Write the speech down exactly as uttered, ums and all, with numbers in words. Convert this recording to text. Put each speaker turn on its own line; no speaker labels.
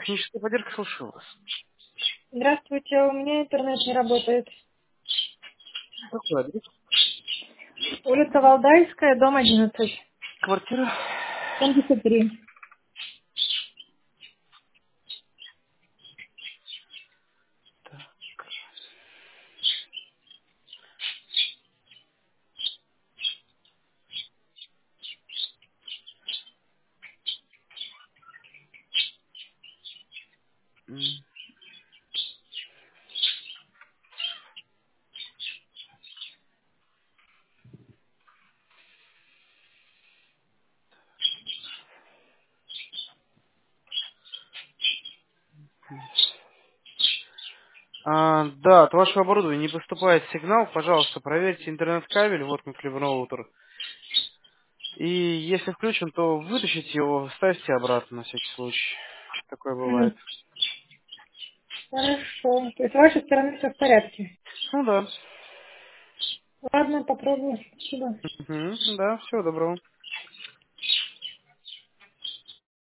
техническая поддержка, слушаю вас.
Здравствуйте, у меня интернет не работает.
Какой адрес?
Улица Валдайская, дом одиннадцать,
Квартира.
семьдесят три.
М. А, да, от вашего оборудования не поступает сигнал. Пожалуйста, проверьте интернет-кабель, воткнутый в роутер. И если включен, то вытащите его, ставьте обратно на всякий случай. Такое бывает.
М, Хорошо. То есть с вашей стороны все в порядке.
Ну да.
Ладно, попробую. Спасибо.
Мгм, да, всего доброго.